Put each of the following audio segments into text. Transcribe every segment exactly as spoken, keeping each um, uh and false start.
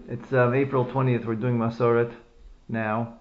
It's um, April twentieth. We're doing Masoret now.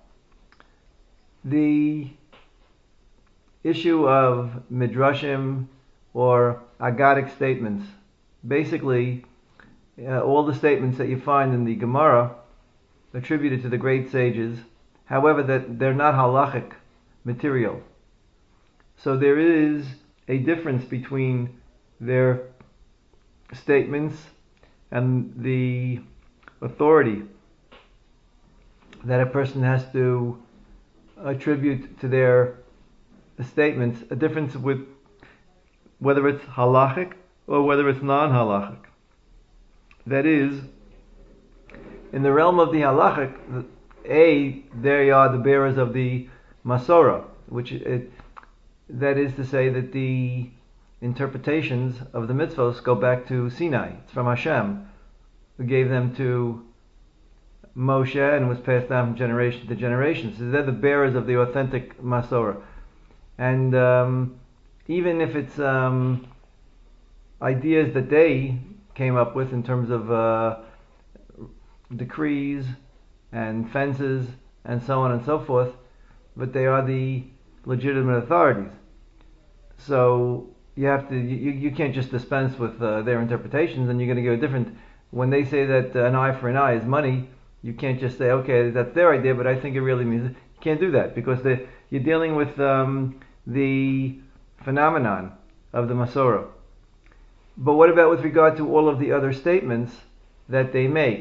The issue of midrashim or agadic statements, basically uh, all the statements that you find in the Gemara attributed to the great sages, however, that they're not halachic material. So there is a difference between their statements and the authority that a person has to attribute to their statements, a difference with whether it's halachic or whether it's non-halachic. That is, in the realm of the halachic, A, they are the bearers of the Masorah, which it, that is to say that the interpretations of the mitzvos go back to Sinai. It's from Hashem, who gave them to Moshe and was passed down from generation to generation. So they're the bearers of the authentic Masorah. And um, even if it's um, ideas that they came up with in terms of uh, decrees and fences and so on and so forth, but they are the legitimate authorities. So you have to, you, you can't just dispense with uh, their interpretations, and you're going to give a different. When they say that uh, an eye for an eye is money, you can't just say, okay, that's their idea, but I think it really means it. You can't do that, because they, you're dealing with um, the phenomenon of the Masorah. But what about with regard to all of the other statements that they make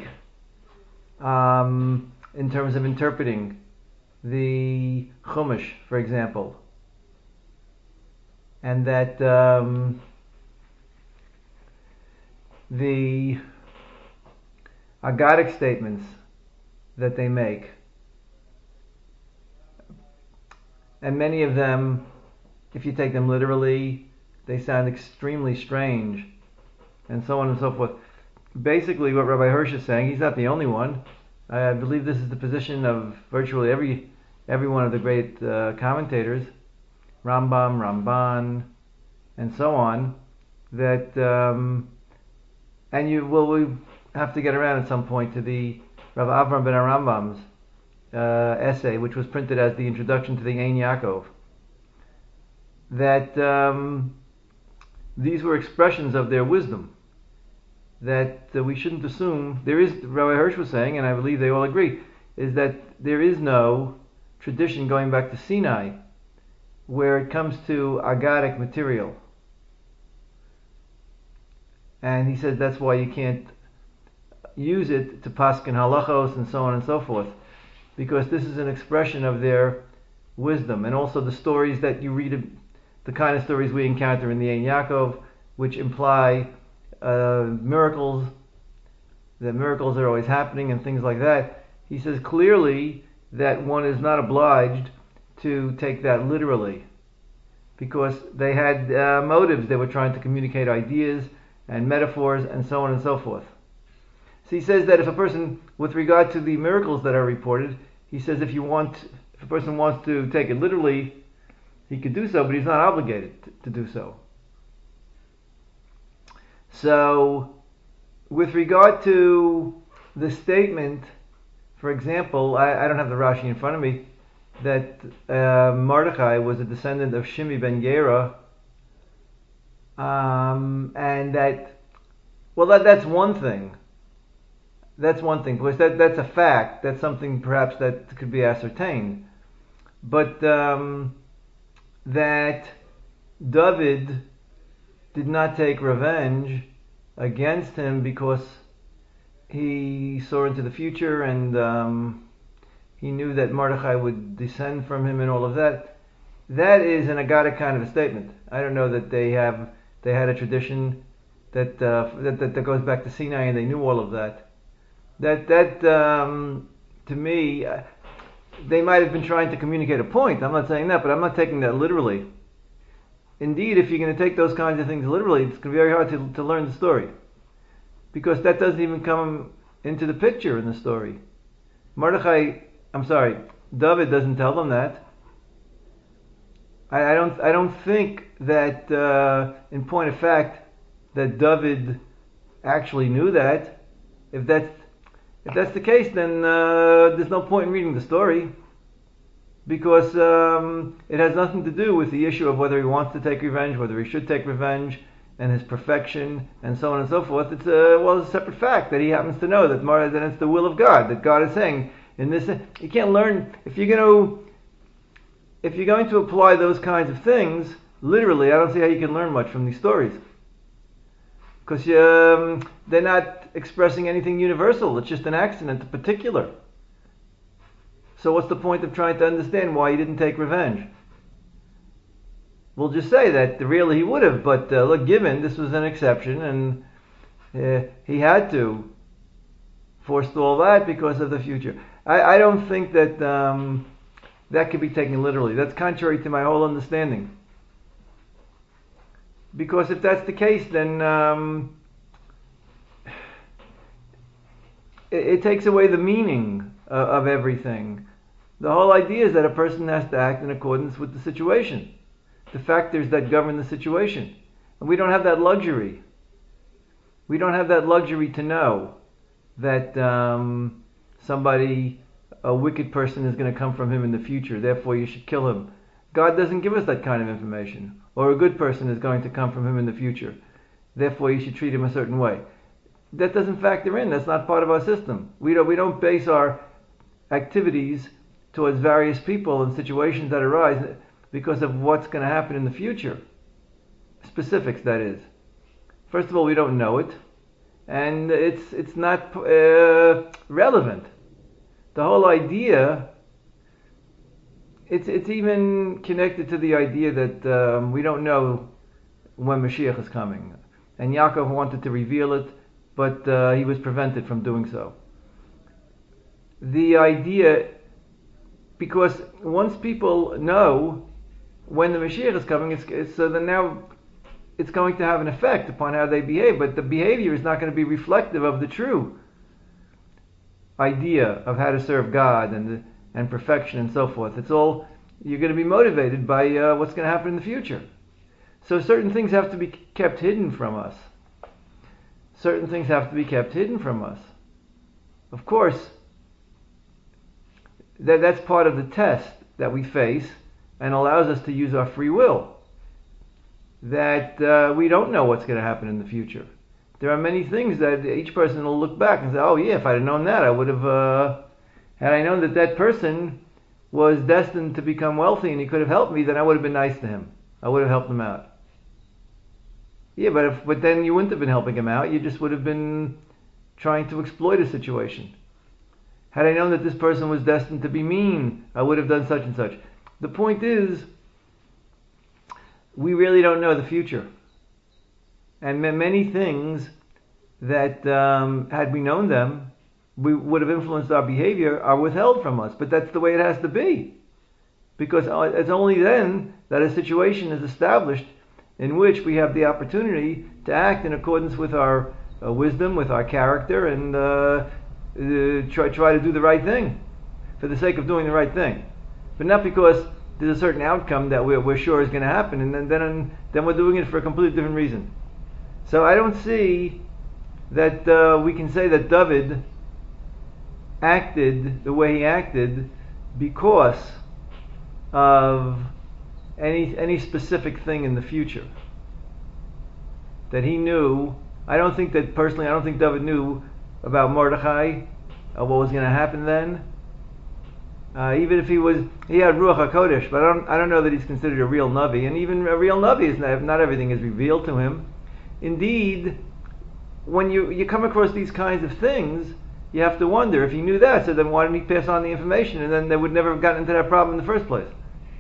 um, in terms of interpreting the Chumash, for example, and that um, the agadic statements that they make, and many of them, if you take them literally, they sound extremely strange, and so on and so forth. Basically, what Rabbi Hirsch is saying, he's not the only one. I believe this is the position of virtually every every one of the great uh, commentators, Rambam, Ramban, and so on. That um, and you well, we have to get around at some point to the Rav Avram ben Arambam's uh, essay, which was printed as the introduction to the Ein Yaakov. That um, these were expressions of their wisdom. That uh, we shouldn't assume there is. Rabbi Hirsch was saying, and I believe they all agree, is that there is no tradition going back to Sinai where it comes to agadic material. And he says that's why you can't use it to paskin halachos and so on and so forth, because this is an expression of their wisdom. And also the stories that you read, the kind of stories we encounter in the Ein Yaakov, which imply uh, miracles, that miracles are always happening and things like that. He says clearly that one is not obliged to take that literally, because they had uh, motives. They were trying to communicate ideas and metaphors and so on and so forth. So he says that if a person, with regard to the miracles that are reported, he says if you want, if a person wants to take it literally, he could do so, but he's not obligated to, to do so. So, with regard to the statement, for example, I, I don't have the Rashi in front of me, that uh, Mordechai was a descendant of Shimi ben Gera, um, and that, well, that that's one thing. That's one thing, because that, that's a fact. That's something perhaps that could be ascertained. But um, that David did not take revenge against him because he saw into the future, and um, he knew that Mordechai would descend from him and all of that. That is an agadic kind of a statement. I don't know that they have they had a tradition that uh, that, that that goes back to Sinai, and they knew all of that. That that um, to me, uh, they might have been trying to communicate a point. I'm not saying that, but I'm not taking that literally. Indeed, if you're going to take those kinds of things literally, it's going to be very hard to, to learn the story, because that doesn't even come into the picture in the story. Mordechai, I'm sorry, David doesn't tell them that. I, I don't. I don't think that, uh, in point of fact, that David actually knew that. If that's If that's the case, then uh, there's no point in reading the story, because um, it has nothing to do with the issue of whether he wants to take revenge, whether he should take revenge, and his perfection, and so on and so forth. It's a, well, it's a separate fact that he happens to know that, that it's the will of God, that God is saying in this. You can't learn if you're going to if you're going to apply those kinds of things literally. I don't see how you can learn much from these stories, because um, they're not expressing anything universal. It's just an accident, a particular. So what's the point of trying to understand why he didn't take revenge? We'll just say that really he would have, but uh, look, given this was an exception, and uh, he had to forestall that because of the future. I, I don't think that um, that could be taken literally. That's contrary to my whole understanding. Because if that's the case, then um, it, it takes away the meaning uh, of everything. The whole idea is that a person has to act in accordance with the situation, the factors that govern the situation. And we don't have that luxury. We don't have that luxury to know that um, somebody, a wicked person, is going to come from him in the future, therefore you should kill him. God doesn't give us that kind of information. Or a good person is going to come from him in the future, therefore you should treat him a certain way. That doesn't factor in. That's not part of our system. We don't, we don't base our activities towards various people and situations that arise because of what's going to happen in the future. Specifics, that is. First of all, we don't know it, and it's it's not uh, relevant. The whole idea, it's it's even connected to the idea that um, we don't know when Mashiach is coming, and Yaakov wanted to reveal it, but uh, he was prevented from doing so. The idea, because once people know when the Mashiach is coming, it's, it's so then now it's going to have an effect upon how they behave, but the behavior is not going to be reflective of the true idea of how to serve God and and perfection and so forth. It's all, you're going to be motivated by uh, what's going to happen in the future. So certain things have to be kept hidden from us. Certain things have to be kept hidden from us. Of course, that that's part of the test that we face and allows us to use our free will. That uh, we don't know what's going to happen in the future. There are many things that each person will look back and say, oh yeah, if I'd have known that, I would have, uh, had I known that that person was destined to become wealthy and he could have helped me, then I would have been nice to him. I would have helped him out. Yeah, but if, but then you wouldn't have been helping him out, you just would have been trying to exploit a situation. Had I known that this person was destined to be mean, I would have done such and such. The point is, we really don't know the future. And many things that, um, had we known them, we would have influenced our behavior, are withheld from us. But that's the way it has to be. Because it's only then that a situation is established in which we have the opportunity to act in accordance with our uh, wisdom, with our character, and uh, uh, try, try to do the right thing for the sake of doing the right thing. But not because there's a certain outcome that we're, we're sure is going to happen, and then, then then we're doing it for a completely different reason. So I don't see that uh, we can say that David acted the way he acted because of any any specific thing in the future that he knew. I don't think that personally. I don't think David knew about Mordechai, uh, what was going to happen then. Uh, even if he was, he had Ruach HaKodesh, but I don't, I don't know that he's considered a real Navi. And even a real Navi is not, not everything is revealed to him. Indeed, when you, you come across these kinds of things, you have to wonder, if he knew that, so then why didn't he pass on the information? And then they would never have gotten into that problem in the first place.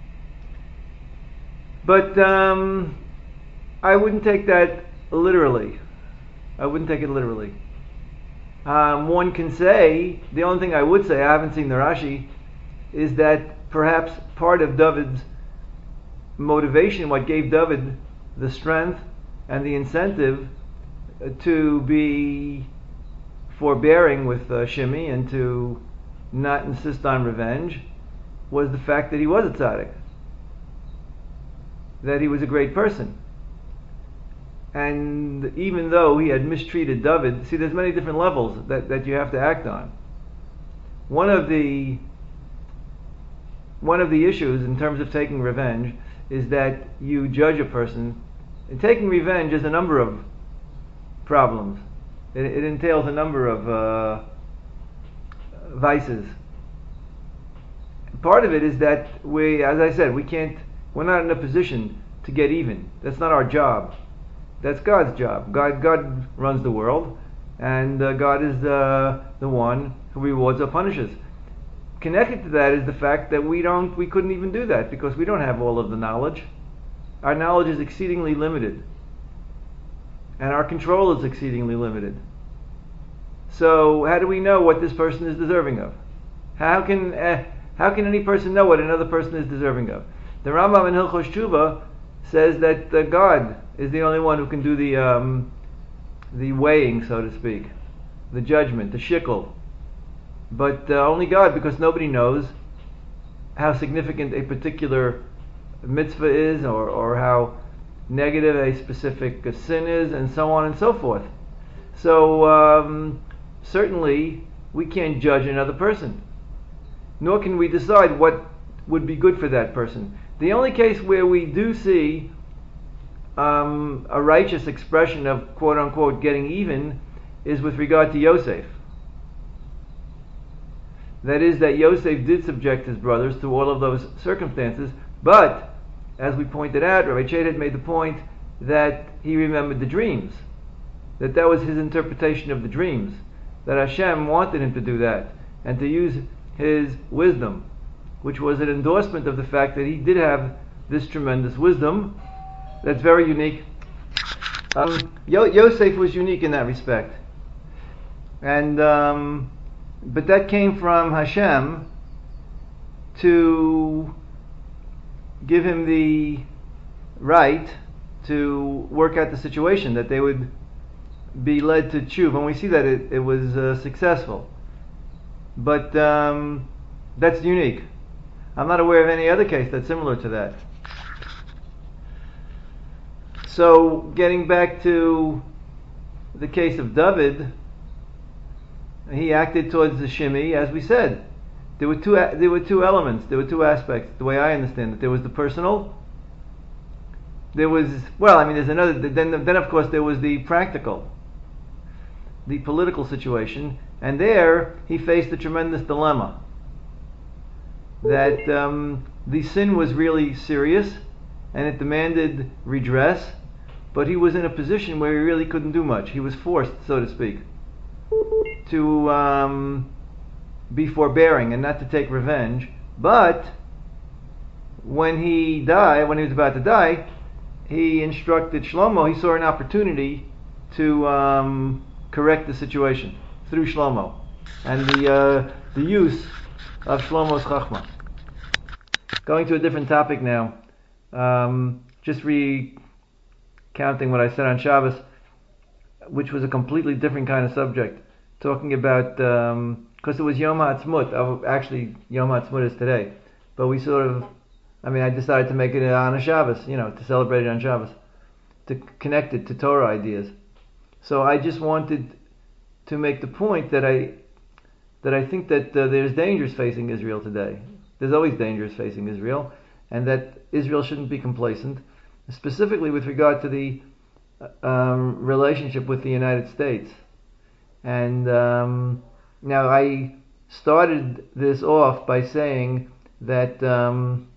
But um, I wouldn't take that literally. I wouldn't take it literally. Um, one can say, the only thing I would say, I haven't seen the Rashi, is that perhaps part of David's motivation, what gave David the strength and the incentive to be forbearing with uh, Shimei and to not insist on revenge, was the fact that he was a tzaddik, that he was a great person. And even though he had mistreated David, see, there's many different levels that, that you have to act on. One of the one of the issues in terms of taking revenge is that you judge a person. And taking revenge is a number of problems. It, it entails a number of uh, vices. Part of it is that we, as I said, we can't. We're not in a position to get even. That's not our job. That's God's job. God, God runs the world, and uh, God is uh, the one who rewards or punishes. Connected to that is the fact that we don't, we couldn't even do that because we don't have all of the knowledge. Our knowledge is exceedingly limited, and our control is exceedingly limited. So, how do we know what this person is deserving of? How can uh, how can any person know what another person is deserving of? The Rambam in Hilchos Tshuva says that uh, God is the only one who can do the um, the weighing, so to speak, the judgment, the shikol. But uh, only God, because nobody knows how significant a particular mitzvah is, or, or how negative a specific uh, sin is, and so on and so forth. So um, certainly we can't judge another person, nor can we decide what would be good for that person. The only case where we do see um, a righteous expression of quote unquote getting even is with regard to Yosef. That is, that Yosef did subject his brothers to all of those circumstances, but, as we pointed out, Rabbi Chait had made the point that he remembered the dreams, that that was his interpretation of the dreams, that Hashem wanted him to do that, and to use his wisdom, which was an endorsement of the fact that he did have this tremendous wisdom that's very unique. Um, Yo- Yosef was unique in that respect. And... Um, But that came from Hashem to give him the right to work out the situation, that they would be led to tshuva. And we see that it, it was uh, successful. But um, that's unique. I'm not aware of any other case that's similar to that. So, getting back to the case of David, he acted towards the shimi, as we said. There were two. There were two elements. There were two aspects. The way I understand it, there was the personal. There was well, I mean, there's another. Then, then of course, there was the practical, the political situation, and there he faced a tremendous dilemma. That um, the sin was really serious, and it demanded redress, but he was in a position where he really couldn't do much. He was forced, so to speak, to um, be forbearing and not to take revenge. But when he died, when he was about to die, he instructed Shlomo. He saw an opportunity to um, correct the situation through Shlomo and the uh, the use of Shlomo's chachma. Going to a different topic now. Um, just recounting what I said on Shabbos, which was a completely different kind of subject. Talking about, because um, it was Yom HaAtzmaut, oh, actually Yom HaAtzmaut is today, but we sort of, I mean, I decided to make it on a Shabbos, you know, to celebrate it on Shabbos, to connect it to Torah ideas. So I just wanted to make the point that I that I think that uh, there's dangers facing Israel today. There's always dangers facing Israel, and that Israel shouldn't be complacent, specifically with regard to the um, relationship with the United States. And um, now I started this off by saying that um,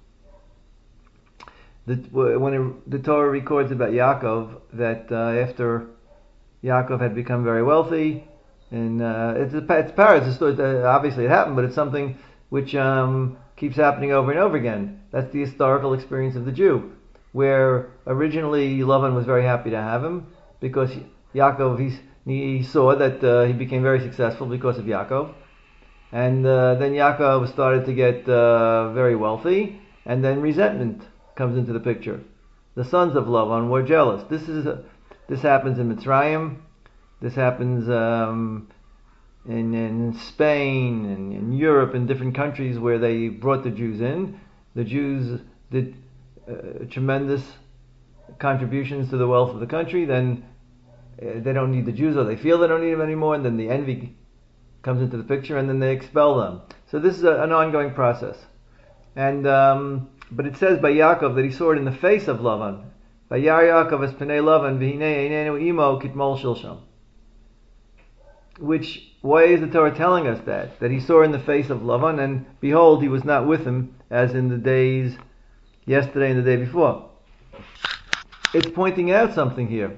the, when it, the Torah records about Yaakov, that uh, after Yaakov had become very wealthy, and uh, it's a it's parrot, it's a, uh, obviously it happened, but it's something which um, keeps happening over and over again. That's the historical experience of the Jew, where originally Lavan was very happy to have him because Yaakov, he's He saw that uh, he became very successful because of Yaakov, and uh, then Yaakov started to get uh, very wealthy, and then resentment comes into the picture. The sons of Lavan were jealous. This is a, this happens in Mitzrayim. This happens um, in, in Spain and in Europe, in different countries where they brought the Jews in. The Jews did uh, tremendous contributions to the wealth of the country, then uh, they don't need the Jews, or they feel they don't need them anymore, and then the envy comes into the picture, and then they expel them. So this is a, an ongoing process. And um, but it says by Yaakov that he saw it in the face of Lavan. Vayar Yaakov es penei Lavan v'hinei einenu imo kitmol shilsham. Which, why is the Torah telling us that? That he saw in the face of Lavan, and behold, he was not with him as in the days yesterday and the day before. It's pointing out something here.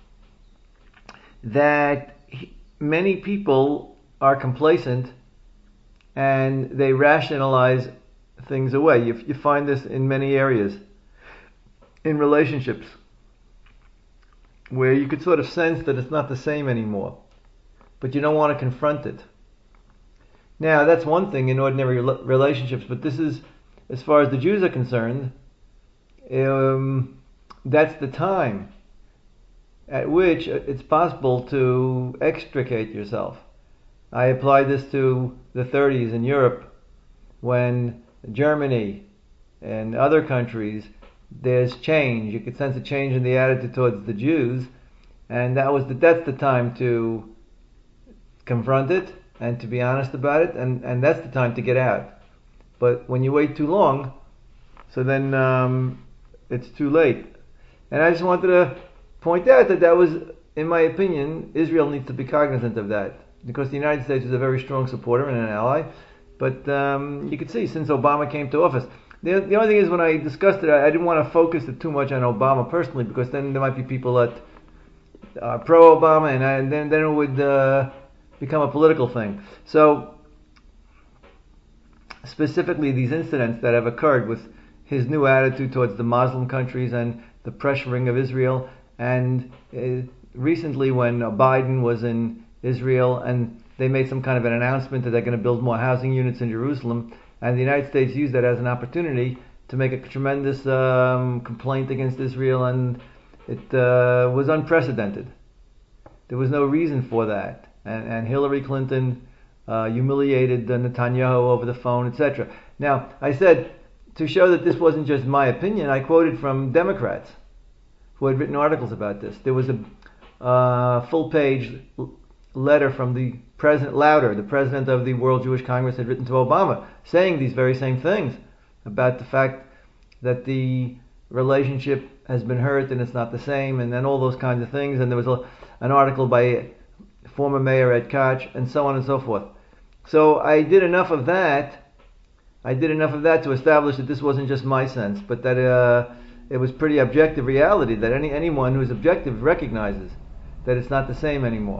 That he, many people are complacent and they rationalize things away. You, you find this in many areas. In relationships, where you could sort of sense that it's not the same anymore, but you don't want to confront it. Now, that's one thing in ordinary relationships, but this is, as far as the Jews are concerned, um, that's the time at which it's possible to extricate yourself. I applied this to the thirties in Europe, when Germany and other countries, there's change. You could sense a change in the attitude towards the Jews, and that was the, that's the time to confront it and to be honest about it, and, and that's the time to get out. But when you wait too long, so then um, it's too late. And I just wanted to point out that that was, in my opinion, Israel needs to be cognizant of that, because the United States is a very strong supporter and an ally. But um, you could see since Obama came to office. The, the only thing is, when I discussed it, I, I didn't want to focus it too much on Obama personally, because then there might be people that are pro-Obama, and, and then, then it would uh, become a political thing. So, specifically these incidents that have occurred with his new attitude towards the Muslim countries and the pressuring of Israel, and uh, recently when Biden was in Israel and they made some kind of an announcement that they're going to build more housing units in Jerusalem, and the United States used that as an opportunity to make a tremendous um, complaint against Israel, and it uh, was unprecedented. There was no reason for that. And, and Hillary Clinton uh, humiliated Netanyahu over the phone, et cetera. Now, I said, to show that this wasn't just my opinion, I quoted from Democrats who had written articles about this. There was a uh, full-page letter from the President Lauder, the president of the World Jewish Congress, had written to Obama, saying these very same things about the fact that the relationship has been hurt and it's not the same, and then all those kinds of things. And there was a, an article by former Mayor Ed Koch, and so on and so forth. So I did enough of that. I did enough of that to establish that this wasn't just my sense, but that uh, it was pretty objective reality, that any anyone who is objective recognizes that it's not the same anymore.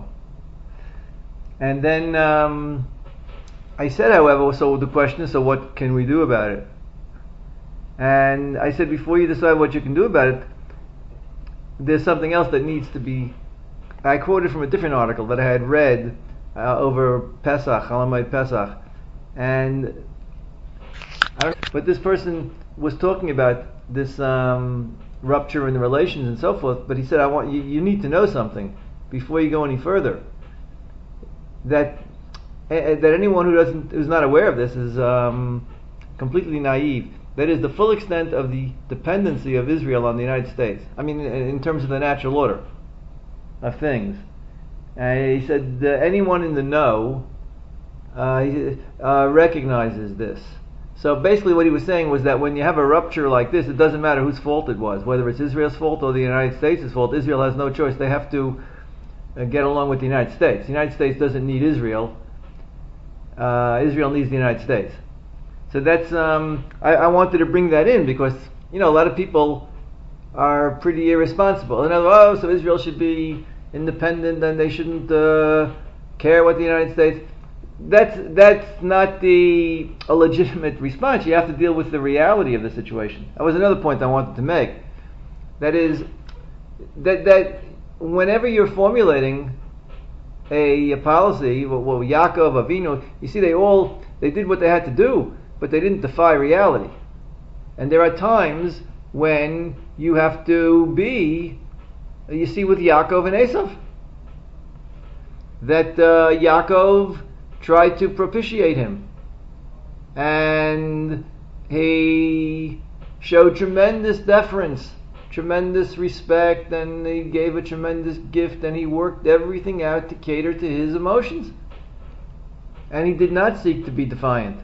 And then um, I said, however, so the question is, so what can we do about it? And I said, before you decide what you can do about it, there's something else that needs to be. I quoted from a different article that I had read uh, over Pesach, Halamoed Pesach, and I don't, but this person was talking about this um, rupture in the relations and so forth. But he said, "I want you. You need to know something before you go any further. That uh, that anyone who doesn't, who's not aware of this, is um, completely naive. That is the full extent of the dependency of Israel on the United States. I mean, in, in terms of the natural order of things." And he said uh, anyone in the know uh, uh, recognizes this. So basically what he was saying was that when you have a rupture like this, it doesn't matter whose fault it was, whether it's Israel's fault or the United States' fault. Israel has no choice. They have to uh, get along with the United States. The United States doesn't need Israel. Uh, Israel needs the United States. So that's um, I, I wanted to bring that in because, you know, a lot of people are pretty irresponsible. And oh, so Israel should be independent and they shouldn't uh, care what the United States. That's that's not the a legitimate response. You have to deal with the reality of the situation. That was another point I wanted to make. That is that that whenever you're formulating a, a policy, well, well, Yaakov, Avinu, you see, they all they did what they had to do, but they didn't defy reality. And there are times when you have to be. You see with Yaakov and Esav, that uh, Yaakov tried to propitiate him, and he showed tremendous deference tremendous respect, and he gave a tremendous gift, and he worked everything out to cater to his emotions. And he did not seek to be defiant.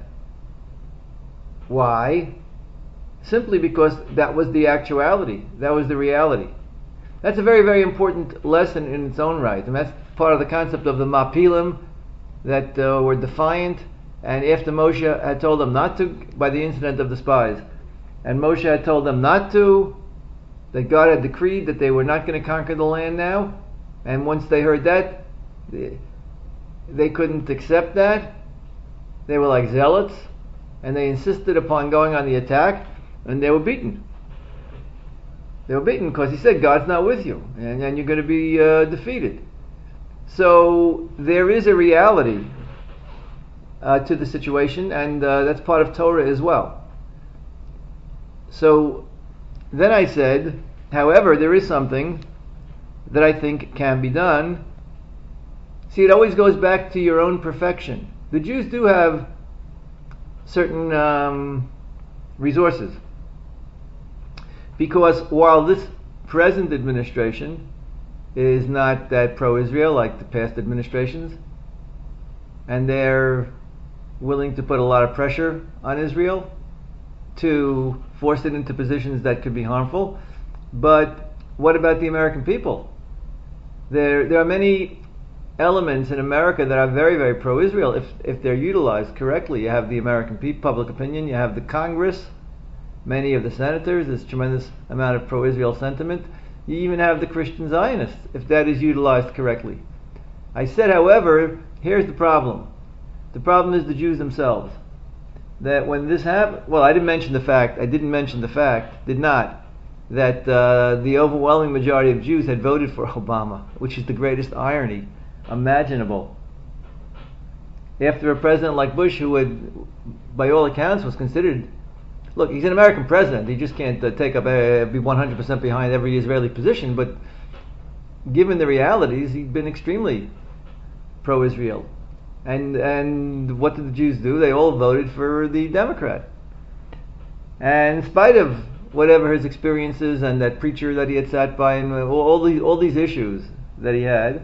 Why? Simply because that was the actuality. That was the reality. That's a very, very important lesson in its own right. And that's part of the concept of the Mapilim, that uh, were defiant. And after Moshe had told them not to, by the incident of the spies, and Moshe had told them not to, that God had decreed that they were not going to conquer the land now, and once they heard that, they, they couldn't accept that. They were like zealots, and they insisted upon going on the attack, and they were beaten. They were beaten because he said, God's not with you, and, and you're going to be uh, defeated. So there is a reality uh, to the situation, and uh, that's part of Torah as well. So then I said, however, there is something that I think can be done. See, it always goes back to your own perfection. The Jews do have certain um, resources, because while this present administration is not that pro-Israel like the past administrations, and they're willing to put a lot of pressure on Israel to force it into positions that could be harmful. But what about the American people? There there are many elements in America that are very, very pro-Israel if if they're utilized correctly. You have the American pe- public opinion, you have the Congress, many of the senators, there's a tremendous amount of pro-Israel sentiment. You even have the Christian Zionists, if that is utilized correctly. I said, however, here's the problem. The problem is the Jews themselves. That when this happened, well, I didn't mention the fact, I didn't mention the fact, did not, that uh, the overwhelming majority of Jews had voted for Obama, which is the greatest irony imaginable. After a president like Bush, who had, by all accounts, was considered, look, he's an American president, he just can't uh, take up, uh, be one hundred percent behind every Israeli position, but given the realities, he's been extremely pro-Israel. And and what did the Jews do? They all voted for the Democrat. And in spite of whatever his experiences and that preacher that he had sat by and all, all these all these issues that he had.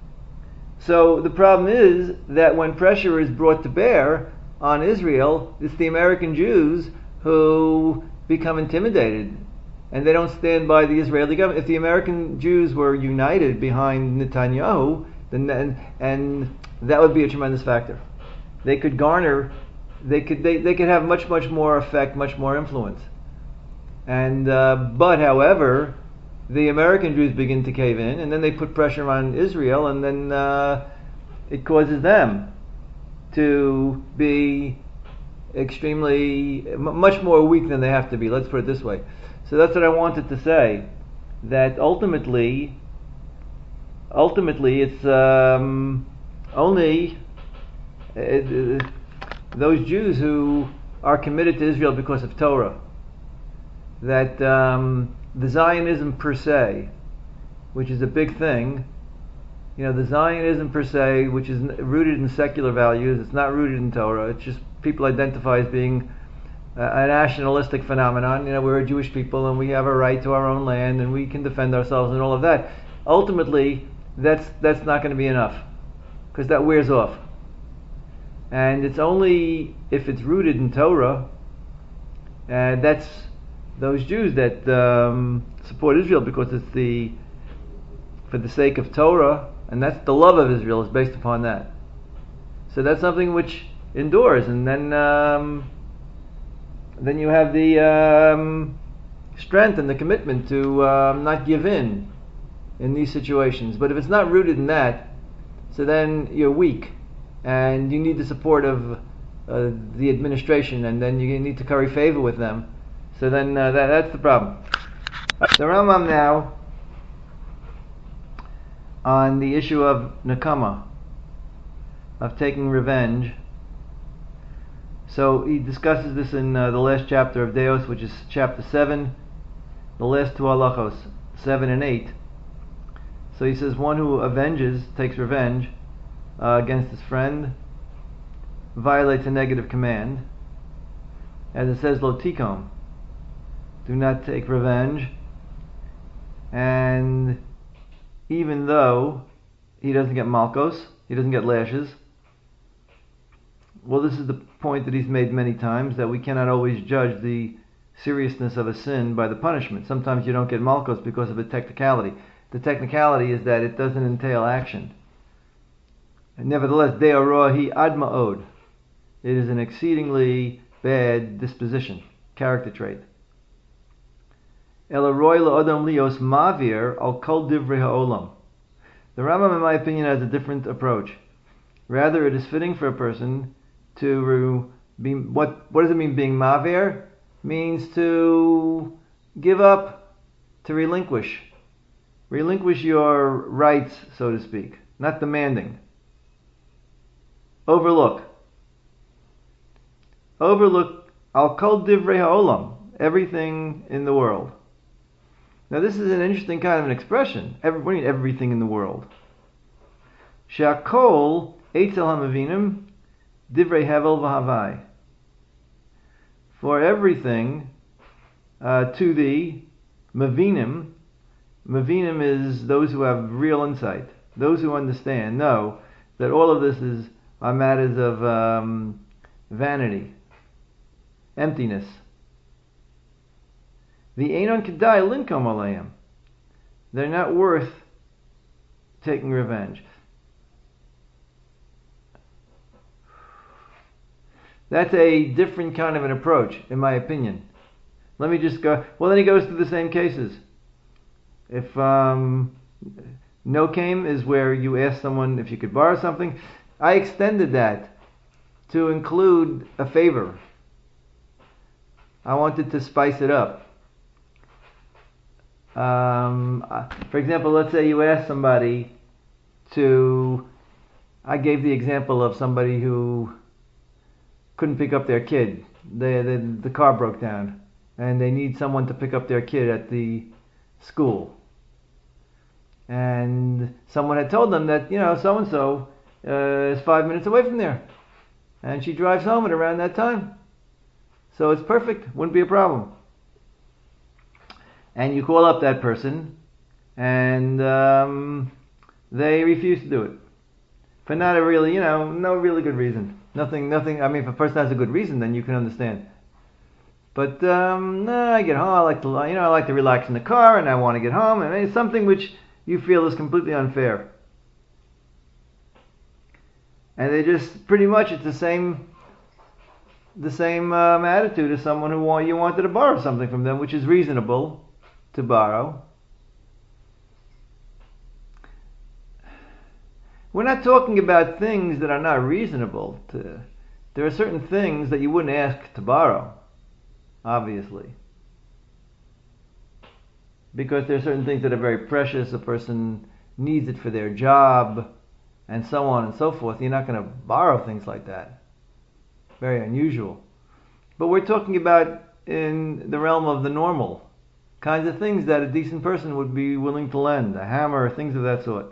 So the problem is that when pressure is brought to bear on Israel, it's the American Jews who become intimidated, and they don't stand by the Israeli government. If the American Jews were united behind Netanyahu, then and, and that would be a tremendous factor. They could garner, they could they, they could have much much more effect, much more influence. And uh, but however, the American Jews begin to cave in, and then they put pressure on Israel, and then uh, it causes them to be extremely m- much more weak than they have to be. Let's put it this way. So that's what I wanted to say. That ultimately, ultimately, it's um, only uh, those Jews who are committed to Israel because of Torah. That um, the Zionism per se, which is a big thing, you know, the Zionism per se, which is rooted in secular values, it's not rooted in Torah. It's just people identify as being a, a nationalistic phenomenon. You know, we're a Jewish people and we have a right to our own land and we can defend ourselves and all of that. Ultimately, that's that's not going to be enough, because that wears off. And it's only if it's rooted in Torah, and that's those Jews that um, support Israel because it's the for the sake of Torah, and that's the love of Israel is based upon that. So that's something which endures, and then um, then you have the um, strength and the commitment to um, not give in in these situations. But if it's not rooted in that, so then you're weak, and you need the support of uh, the administration, and then you need to curry favor with them. So then uh, that, that's the problem. The Rambam now on the issue of Nakama, of taking revenge. So he discusses this in uh, the last chapter of Deos, which is chapter seven, the last two halachos, seven and eight. So he says one who avenges, takes revenge uh, against his friend, violates a negative command. As it says, lo tikom, do not take revenge. and even though he doesn't get malkos, he doesn't get lashes. Well, this is the point that he's made many times, that we cannot always judge the seriousness of a sin by the punishment. Sometimes you don't get malkos because of a technicality. The technicality is that it doesn't entail action. And nevertheless, de'orohi adma'od. It is an exceedingly bad disposition, character trait. Elaroy la'odam lios mavir al kol divrei ha'olam. The Rambam, in my opinion, has a different approach. Rather, it is fitting for a person to be, what what does it mean being mavir? Means to give up, to relinquish. Relinquish your rights, so to speak. Not demanding. Overlook. Overlook al kol divrei ha'olam, everything in the world. Now this is an interesting kind of an expression. Every, what do you mean everything in the world? She'akol eitzel ha'mavinim divrei hevel v'havai. For everything uh, to the mavinim, mavinim is those who have real insight, those who understand, know that all of this is are matters of um, vanity, emptiness. The einon kedai linkom aleim. They're not worth taking revenge. That's a different kind of an approach, in my opinion. Let me just go. Well, then he goes through the same cases. If um, no came is where you ask someone if you could borrow something. I extended that to include a favor. I wanted to spice it up. Um, for example, let's say you ask somebody to. I gave the example of somebody who couldn't pick up their kid. They, they, the car broke down, and they need someone to pick up their kid at the school. And someone had told them that, you know, so and so is five minutes away from there, and she drives home at around that time, so it's perfect. Wouldn't be a problem. And you call up that person, and um, they refuse to do it for not a really, you know, no really good reason. Nothing, nothing. I mean, if a person has a good reason, then you can understand. But um, no, I get home. I like to, you know, I like to relax in the car, and I want to get home. And it's something which you feel is completely unfair. And they just pretty much it's the same, the same um, attitude as someone who want, you wanted to borrow something from them, which is reasonable to borrow. We're not talking about things that are not reasonable. To, there are certain things that you wouldn't ask to borrow, obviously. Because there are certain things that are very precious, a person needs it for their job, and so on and so forth. You're not going to borrow things like that. Very unusual. But we're talking about in the realm of the normal kinds of things that a decent person would be willing to lend, a hammer, things of that sort.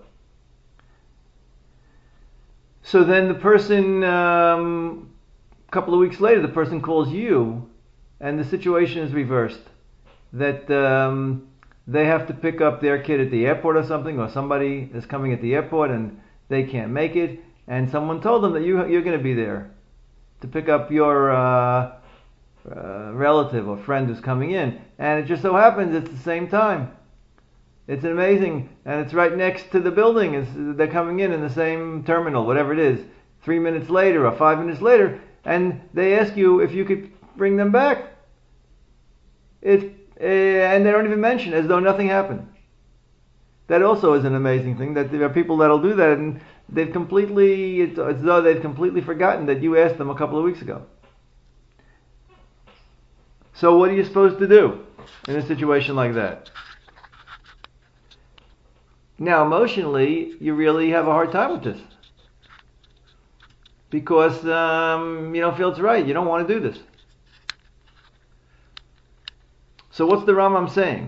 So then the person, um, a couple of weeks later, the person calls you, and the situation is reversed. That um, they have to pick up their kid at the airport or something, or somebody is coming at the airport and they can't make it, and someone told them that you, you're going to be there to pick up your uh, uh, relative or friend who's coming in. And it just so happens it's the same time. It's amazing, and it's right next to the building. It's, they're coming in in the same terminal, whatever it is, three minutes later or five minutes later, and they ask you if you could bring them back. It, uh, and they don't even mention, as though nothing happened. That also is an amazing thing, that there are people that'll do that, and they've completely, it's as though they've completely forgotten that you asked them a couple of weeks ago. So what are you supposed to do in a situation like that? Now, emotionally, you really have a hard time with this. Because um, you don't feel it's right. You don't want to do this. So what's the Rambam saying?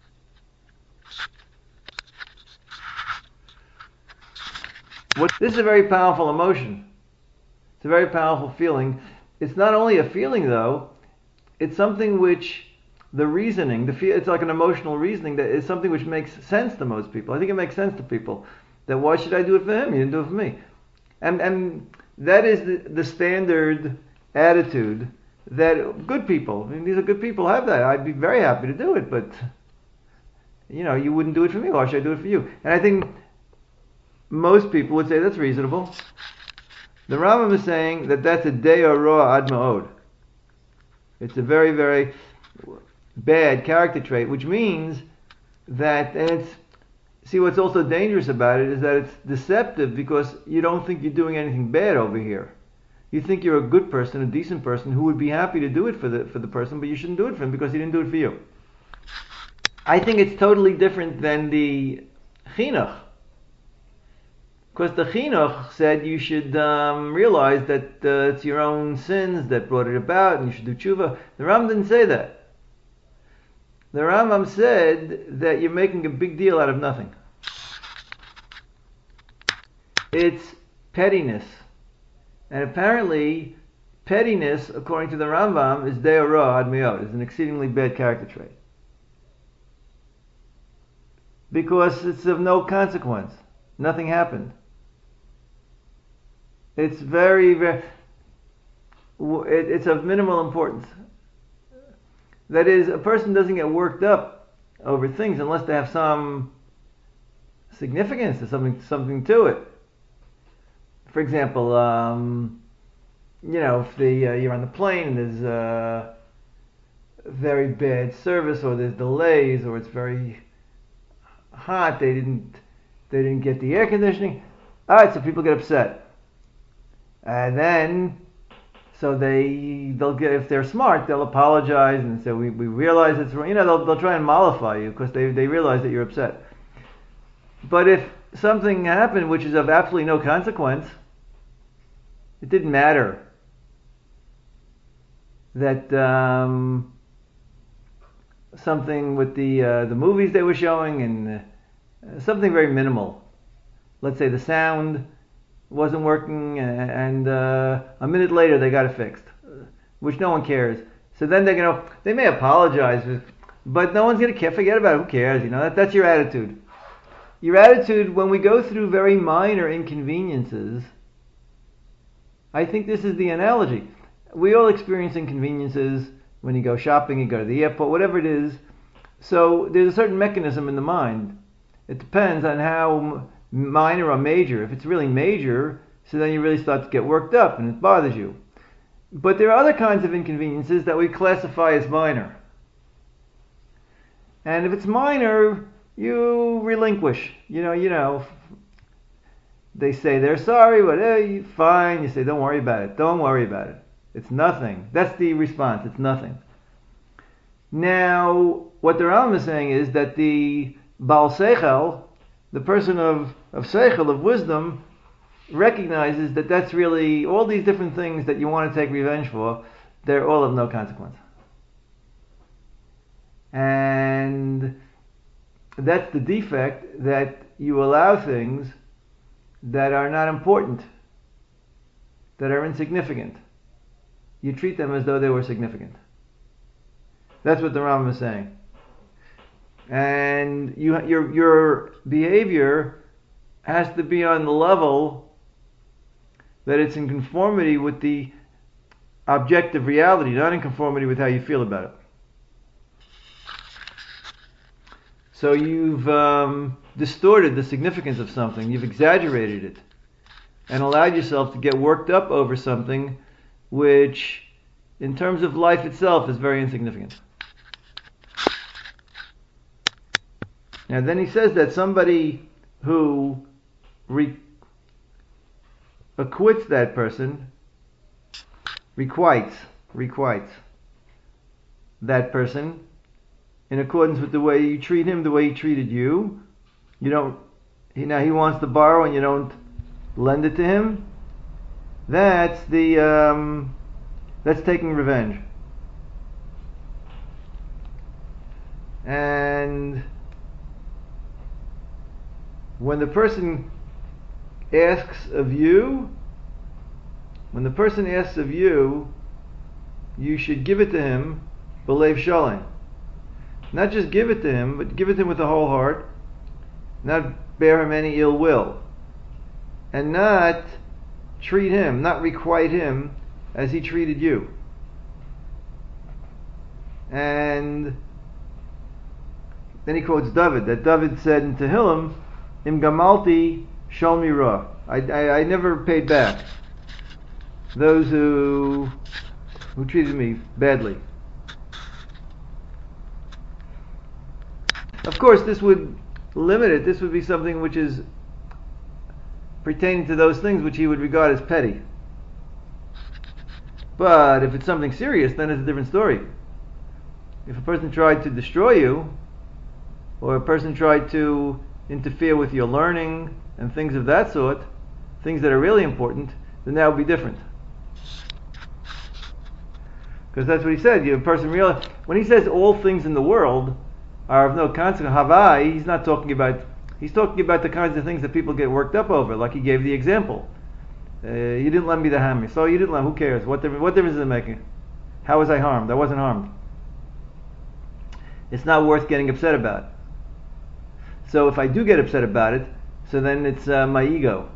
What, this is a very powerful emotion. It's a very powerful feeling. It's not only a feeling, though. It's something which the reasoning, the fe- it's like an emotional reasoning that is something which makes sense to most people. I think it makes sense to people that why should I do it for him? You didn't do it for me. And and that is the, the standard attitude that good people, I mean, these are good people, have that. I'd be very happy to do it, but you know, you wouldn't do it for me. Why should I do it for you? And I think most people would say that's reasonable. The Rambam is saying that that's a deo roa ad ma'od. It's a very, very bad character trait, which means that, and it's, see what's also dangerous about it is that it's deceptive because you don't think you're doing anything bad over here. You think you're a good person, a decent person who would be happy to do it for the for the person, but you shouldn't do it for him because he didn't do it for you. I think it's totally different than the chinuch. Because the chinuch said you should um, realize that uh, it's your own sins that brought it about and you should do tshuva. The Rambam didn't say that. The Rambam said that you're making a big deal out of nothing. It's pettiness. And apparently, pettiness, according to the Rambam, is deo roa ad me'od, is an exceedingly bad character trait. Because it's of no consequence. Nothing happened. It's very, very, it, it's of minimal importance. That is, a person doesn't get worked up over things unless they have some significance or something, something to it. For example, um, you know, if the, uh, you're on the plane and there's uh, very bad service or there's delays or it's very hot, they didn't they didn't get the air conditioning. All right, so people get upset, and then so they they'll get, if they're smart, they'll apologize and say we, we realize it's wrong. You know, they'll they'll try and mollify you because they they realize that you're upset. But if something happened which is of absolutely no consequence, it didn't matter that um, something with the uh, the movies they were showing and uh, something very minimal. Let's say the sound wasn't working and uh, a minute later they got it fixed, which no one cares. So then they're gonna they may apologize, but no one's gonna care. Forget about it. Who cares? You know that, that's your attitude. Your attitude when we go through very minor inconveniences. I think this is the analogy. We all experience inconveniences when you go shopping, you go to the airport, whatever it is. So there's a certain mechanism in the mind. It depends on how minor or major. If it's really major, so then you really start to get worked up and it bothers you. But there are other kinds of inconveniences that we classify as minor. And if it's minor, you relinquish. You know, you know. They say they're sorry, but hey, fine. You say, don't worry about it. Don't worry about it. It's nothing. That's the response. It's nothing. Now, what the Rambam is saying is that the Baal Seichel, the person of, of Seichel, of wisdom, recognizes that that's really, all these different things that you want to take revenge for, they're all of no consequence. And that's the defect, that you allow things that are not important, that are insignificant. You treat them as though they were significant. That's what the Rambam is saying. And you, your your behavior has to be on the level that it's in conformity with the objective reality, not in conformity with how you feel about it. So you've um, distorted the significance of something, you've exaggerated it, and allowed yourself to get worked up over something which, in terms of life itself, is very insignificant. Now then he says that somebody who re- acquits that person, requites, requites that person, in accordance with the way you treat him, the way he treated you. You don't, he, now he wants to borrow and you don't lend it to him. That's the, um, that's taking revenge. And when the person asks of you, when the person asks of you, you should give it to him, b'leiv shalom. Not just give it to him, but give it to him with the whole heart, not bear him any ill will, and not treat him, not requite him as he treated you. And then he quotes David, that David said in Tehillim, Im gamalti shol mira. I, I, I never paid back those who who treated me badly. Of course, this would limit it. This would be something which is pertaining to those things which he would regard as petty. But if it's something serious, then it's a different story. If a person tried to destroy you, or a person tried to interfere with your learning and things of that sort, things that are really important, then that would be different. Because that's what he said. You, a person real when he says all things in the world are of no consequence, Havai, he's not talking about. He's talking about the kinds of things that people get worked up over, like he gave the example. Uh, you didn't lend me the hammer, so you didn't lend. Who cares? What difference? What difference is it making? How was I harmed? I wasn't harmed. It's not worth getting upset about. So if I do get upset about it, so then it's uh, my ego,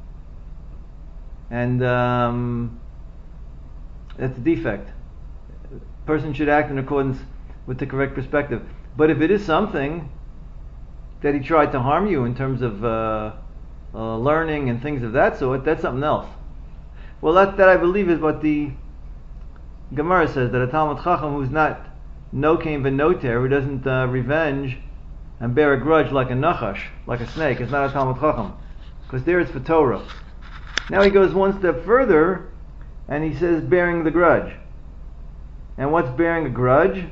and um, that's a defect. A person should act in accordance with the correct perspective. But if it is something that he tried to harm you in terms of uh, uh, learning and things of that sort, that's something else. Well, that, that I believe is what the Gemara says, that a Talmud Chacham who's not nokein v'noter, who doesn't uh, revenge and bear a grudge like a nachash, like a snake, is not a Talmud Chacham, because there it's for Torah. Now he goes one step further, and he says bearing the grudge. And what's bearing a grudge?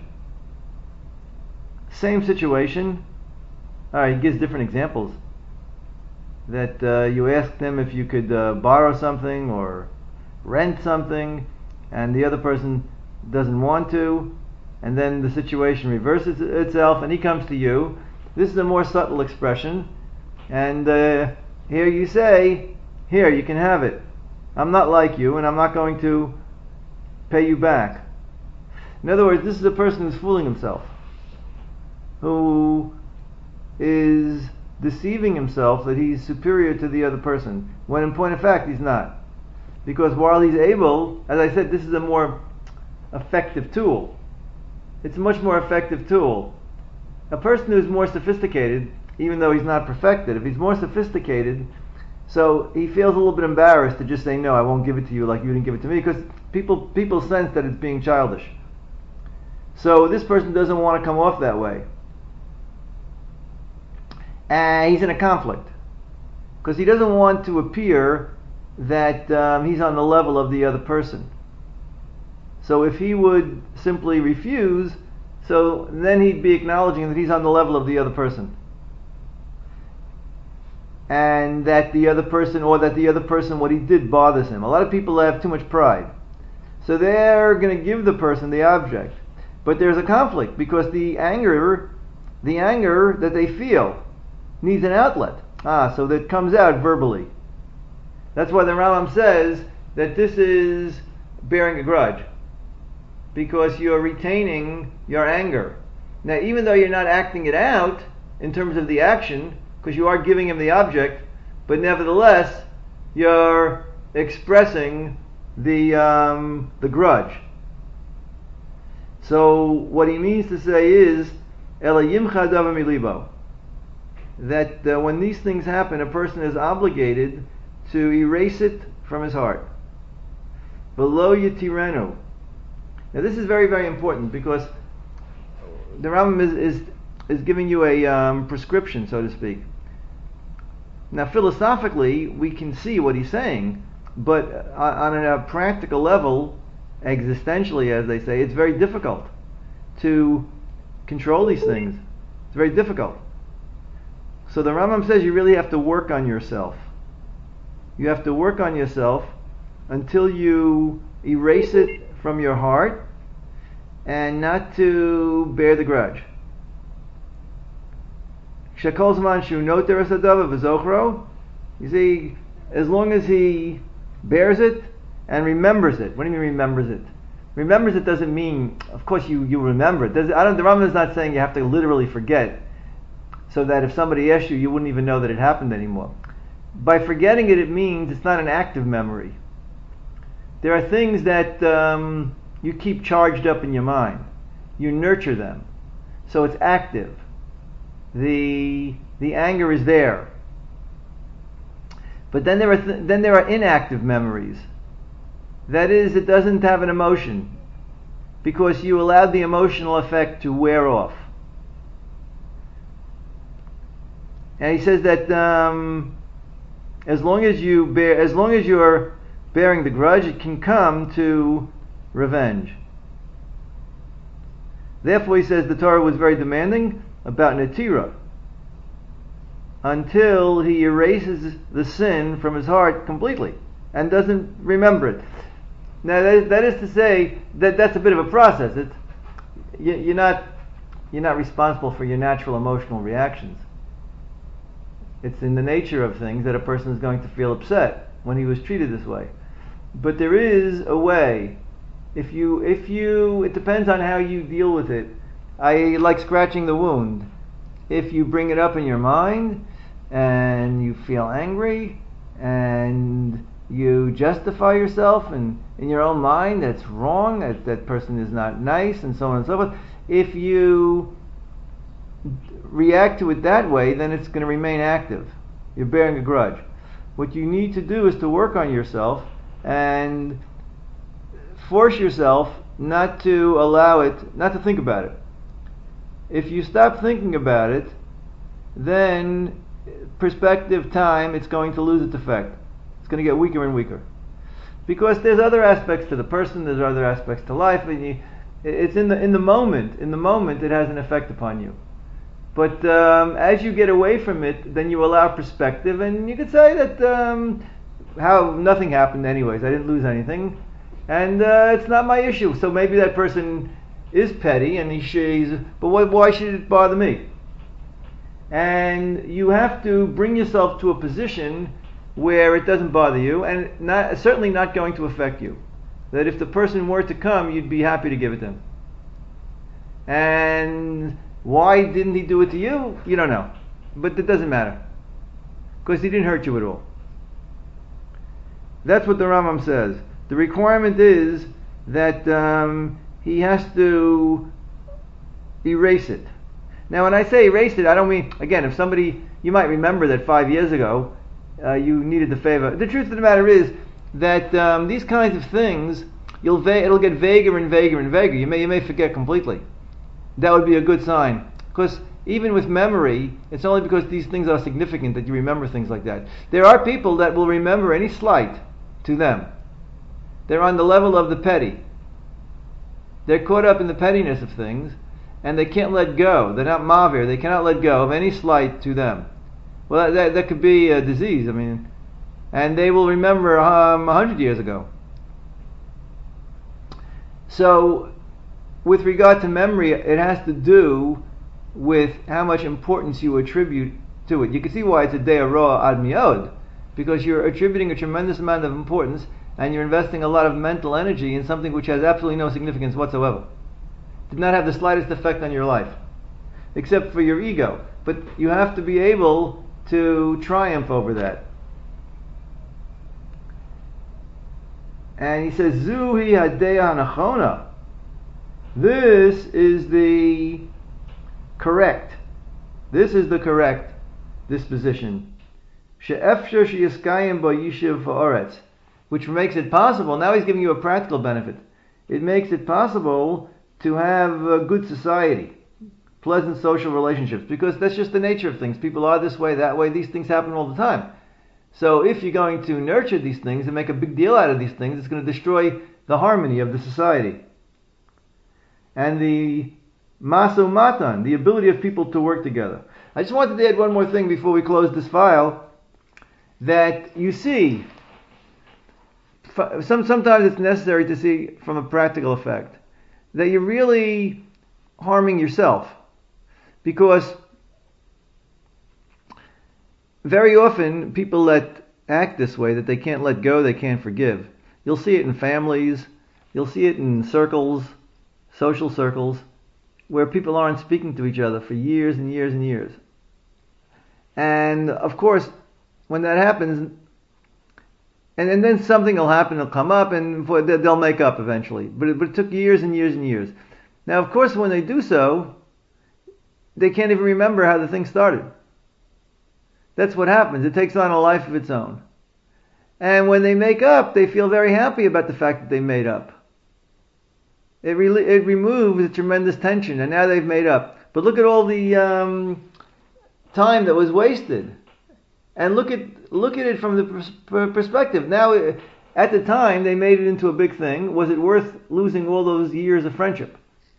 Same situation. Alright, he gives different examples. That uh, you asked them if you could uh, borrow something or rent something, and the other person doesn't want to, and then the situation reverses itself, and he comes to you. This is a more subtle expression, and uh, here you say, here, you can have it. I'm not like you, and I'm not going to pay you back. In other words, this is a person who's fooling himself, who is deceiving himself that he's superior to the other person, when in point of fact he's not. Because while he's able, as I said, this is a more effective tool. It's a much more effective tool. A person who's more sophisticated, even though he's not perfected, if he's more sophisticated, so he feels a little bit embarrassed to just say, no, I won't give it to you like you didn't give it to me, because people people sense that it's being childish. So this person doesn't want to come off that way. And he's in a conflict, because he doesn't want to appear that um, he's on the level of the other person. So if he would simply refuse, so then he'd be acknowledging that he's on the level of the other person. And that the other person, or that the other person, what he did bothers him. A lot of people have too much pride. So they're going to give the person the object. But there's a conflict, because the anger, the anger that they feel needs an outlet. Ah, so that comes out verbally. That's why the Rambam says that this is bearing a grudge, because you're retaining your anger. Now, even though you're not acting it out in terms of the action, because you are giving him the object, but nevertheless you're expressing the um, the grudge. So what he means to say is, Ela yimcha davar milibo, that uh, when these things happen, a person is obligated to erase it from his heart. Below yitirenu. Now this is very, very important, because the Rambam is, is, is giving you a um, prescription, so to speak. Now philosophically, we can see what he's saying, but on a practical level, existentially as they say, it's very difficult to control these things. It's very difficult. So the Rambam says you really have to work on yourself. You have to work on yourself until you erase it from your heart, and not to bear the grudge. Shekol zman shu noter es hadavar v'zochro. You see, as long as he bears it and remembers it. What do you mean remembers it? Remembers it doesn't mean, of course, you, you remember it. Does, I don't, the Rambam is not saying you have to literally forget, so that if somebody asked you, you wouldn't even know that it happened anymore. By forgetting it, it means it's not an active memory. There are things that um, you keep charged up in your mind. You nurture them, so it's active. The the anger is there. But then there are th- then there are inactive memories. That is, it doesn't have an emotion because you allowed the emotional effect to wear off. And he says that um, as long as you bear, as long as you're bearing the grudge, it can come to revenge. Therefore, he says the Torah was very demanding about Netira until he erases the sin from his heart completely and doesn't remember it. Now, that is, that is to say that that's a bit of a process. It's, you, you're not you're not responsible for your natural emotional reactions. It's in the nature of things that a person is going to feel upset when he was treated this way. But there is a way. If you, if you, it depends on how you deal with it. I like scratching the wound. If you bring it up in your mind and you feel angry and you justify yourself in, in your own mind that's wrong, that that person is not nice, and so on and so forth. If you react to it that way, then it's going to remain active. You're bearing a grudge. What you need to do is to work on yourself and force yourself not to allow it, not to think about it. If you stop thinking about it, then perspective time, it's going to lose its effect. It's going to get weaker and weaker. Because there's other aspects to the person, there's other aspects to life, and you, it's in the in the moment, in the moment it has an effect upon you. But um, as you get away from it, then you allow perspective, and you could say that um, how nothing happened anyways. I didn't lose anything, and uh, it's not my issue. So maybe that person is petty, and he she's. But why, why should it bother me? And you have to bring yourself to a position where it doesn't bother you, and not, certainly not going to affect you. That if the person were to come, you'd be happy to give it to him. And why didn't he do it to you? You don't know. But it doesn't matter. Because he didn't hurt you at all. That's what the Rambam says. The requirement is that um, he has to erase it. Now when I say erase it, I don't mean, again, if somebody, you might remember that five years ago, uh, you needed the favor. The truth of the matter is that um, these kinds of things, you'll va- it'll get vaguer and vaguer and vaguer. You may, you may forget completely. That would be a good sign. Because even with memory, it's only because these things are significant that you remember things like that. There are people that will remember any slight to them. They're on the level of the petty. They're caught up in the pettiness of things, and they can't let go. They're not mavir. They cannot let go of any slight to them. Well, that, that, that could be a disease. I mean, and they will remember um, a hundred years ago. So, with regard to memory, it has to do with how much importance you attribute to it. You can see why it's a de'ara ad miod, because you're attributing a tremendous amount of importance, and you're investing a lot of mental energy in something which has absolutely no significance whatsoever. Did not have the slightest effect on your life, except for your ego. But you have to be able to triumph over that. And he says, Zuhi hadeya hanachona. This is the correct. This is the correct disposition. She'efshar sheyiskayim bo yishiv ha'aretz, which makes it possible. Now he's giving you a practical benefit. It makes it possible to have a good society, pleasant social relationships, because that's just the nature of things. People are this way, that way. These things happen all the time. So if you're going to nurture these things and make a big deal out of these things, it's going to destroy the harmony of the society. And the maso matan, the ability of people to work together. I just wanted to add one more thing before we close this file, that you see, some, sometimes it's necessary to see from a practical effect, that you're really harming yourself. Because very often people that act this way, that they can't let go, they can't forgive. You'll see it in families, You'll see it in circles, social circles, where people aren't speaking to each other for years and years and years. And of course, when that happens, and, and then something will happen, it'll come up, and they'll make up eventually. But it, but it took years and years and years. Now, of course, when they do so, they can't even remember how the thing started. That's what happens. It takes on a life of its own. And when they make up, they feel very happy about the fact that they made up. It, re- it removes a tremendous tension, and now they've made up. But look at all the um, time that was wasted. And look at look at it from the pers- perspective. Now, at the time, they made it into a big thing. Was it worth losing all those years of friendship?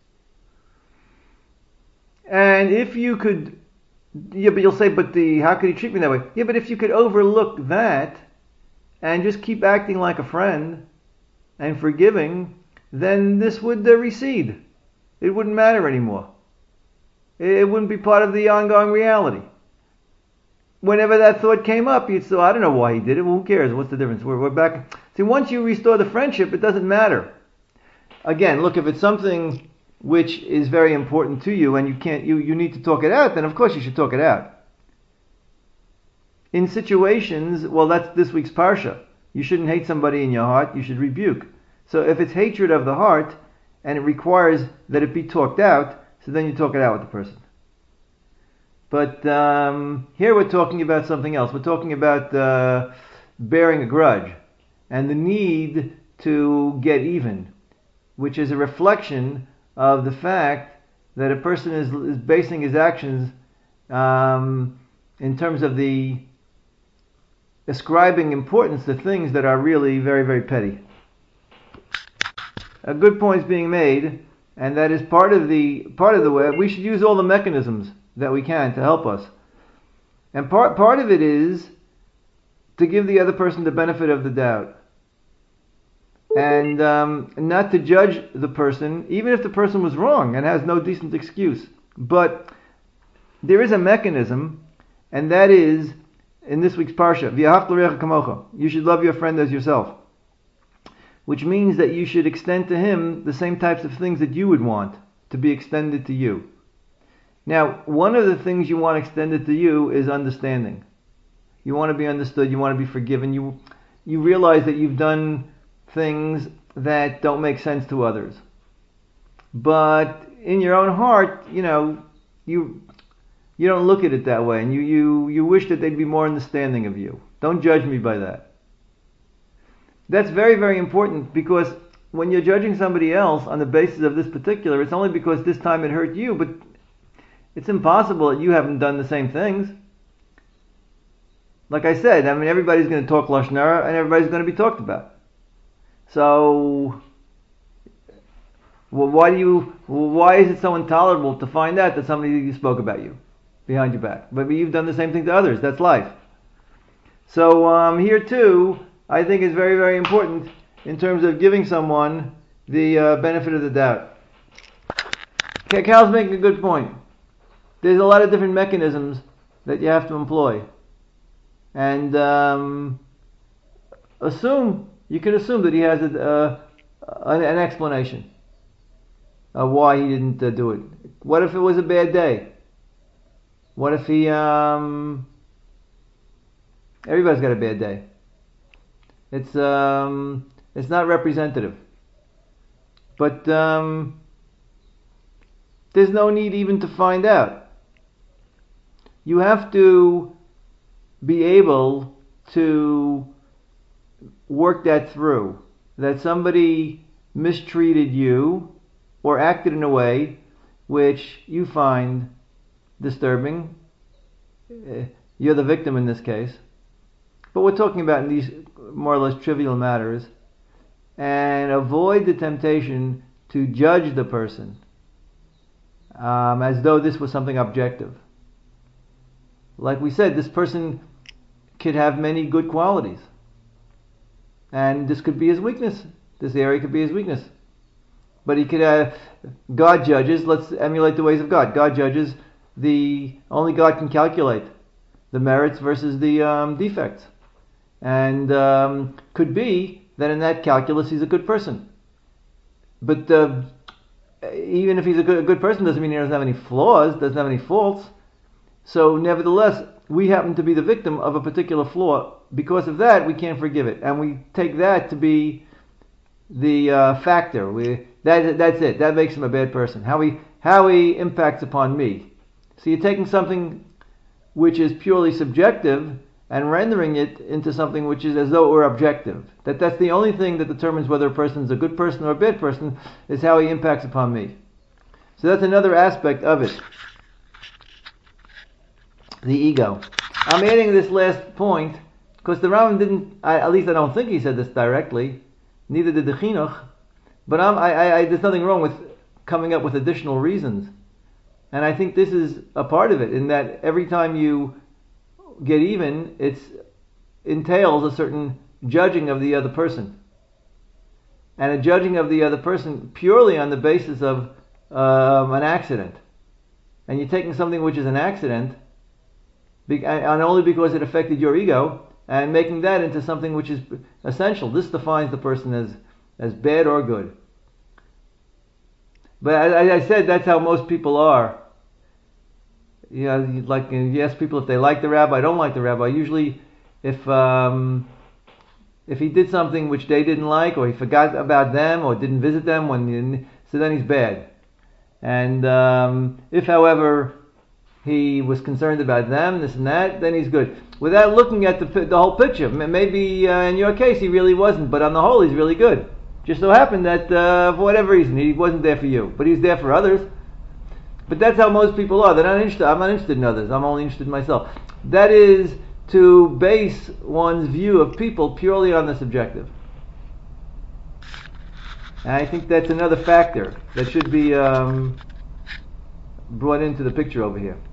And if you could, yeah, but you'll say, but the how could he treat me that way? Yeah, but if you could overlook that and just keep acting like a friend and forgiving, then this would uh, recede. It wouldn't matter anymore. It wouldn't be part of the ongoing reality. Whenever that thought came up, you'd say, I don't know why he did it. Well, who cares? What's the difference? We're, we're back. See, once you restore the friendship, it doesn't matter. Again, look, if it's something which is very important to you and you can't, you, you need to talk it out, then of course you should talk it out. In situations, well, that's this week's Parsha. You shouldn't hate somebody in your heart, you should rebuke. So if it's hatred of the heart, and it requires that it be talked out, so then you talk it out with the person. But um, here we're talking about something else. We're talking about uh, bearing a grudge, and the need to get even, which is a reflection of the fact that a person is, is basing his actions um, in terms of the ascribing importance to things that are really very, very petty. A good point is being made, and that is part of the part of the way we should use all the mechanisms that we can to help us. And part part of it is to give the other person the benefit of the doubt. And um, not to judge the person, even if the person was wrong and has no decent excuse. But there is a mechanism, and that is, in this week's Parsha, V'ahavta l'reacha kamocha. You should love your friend as yourself. Which means that you should extend to him the same types of things that you would want to be extended to you. Now, one of the things you want extended to you is understanding. You want to be understood, you want to be forgiven, you you realize that you've done things that don't make sense to others. But in your own heart, you know, you you don't look at it that way, and you, you, you wish that they'd be more understanding of you. Don't judge me by that. That's very, very important, because when you're judging somebody else on the basis of this particular, it's only because this time it hurt you, but it's impossible that you haven't done the same things. Like I said, I mean, everybody's going to talk Lashon Hara, and everybody's going to be talked about. So, well, why do you? Well, why is it so intolerable to find out that somebody spoke about you behind your back? But you've done the same thing to others. That's life. So um, here too, I think it's very, very important in terms of giving someone the uh, benefit of the doubt. Cal's making a good point. There's a lot of different mechanisms that you have to employ, and um, assume. You can assume that he has a, uh, an, an explanation of why he didn't uh, do it. What if it was a bad day? What if he... Um, everybody's got a bad day. It's um, it's not representative. But um, there's no need even to find out. You have to be able to work that through, that somebody mistreated you or acted in a way which you find disturbing. You're the victim in this case. But we're talking about in these more or less trivial matters, and avoid the temptation to judge the person um, as though this was something objective. Like we said, this person could have many good qualities. And this could be his weakness. This area could be his weakness. But he could have, God judges, let's emulate the ways of God. God judges, the only God can calculate the merits versus the um, defects. And um, could be that in that calculus he's a good person. but uh, even if he's a good, a good person, doesn't mean he doesn't have any flaws, doesn't have any faults. So nevertheless, we happen to be the victim of a particular flaw. Because of that, we can't forgive it, and we take that to be the uh, factor. We that that's it. That makes him a bad person. How he how he impacts upon me. So you're taking something which is purely subjective and rendering it into something which is as though it were objective. That that's the only thing that determines whether a person is a good person or a bad person, is how he impacts upon me. So that's another aspect of it. The ego. I'm adding this last point because the Rambam didn't, I, at least I don't think he said this directly, neither did the Chinuch, but I'm, I, I, I, there's nothing wrong with coming up with additional reasons. And I think this is a part of it, in that every time you get even, it entails a certain judging of the other person. And a judging of the other person purely on the basis of um, an accident. And you're taking something which is an accident, and only because it affected your ego, and making that into something which is essential. This defines the person as, as bad or good. But as I said, that's how most people are. You know, like you ask people if they like the rabbi, don't like the rabbi. Usually, if um, if he did something which they didn't like, or he forgot about them, or didn't visit them, when you, so then he's bad. And um, if, however, he was concerned about them, this and that, then he's good. Without looking at the the whole picture, maybe uh, in your case he really wasn't, but on the whole he's really good. Just so happened that uh, for whatever reason he wasn't there for you, but he's there for others. But that's how most people are. They're not interested. I'm not interested in others. I'm only interested in myself. That is to base one's view of people purely on the subjective. And I think that's another factor that should be um, brought into the picture over here.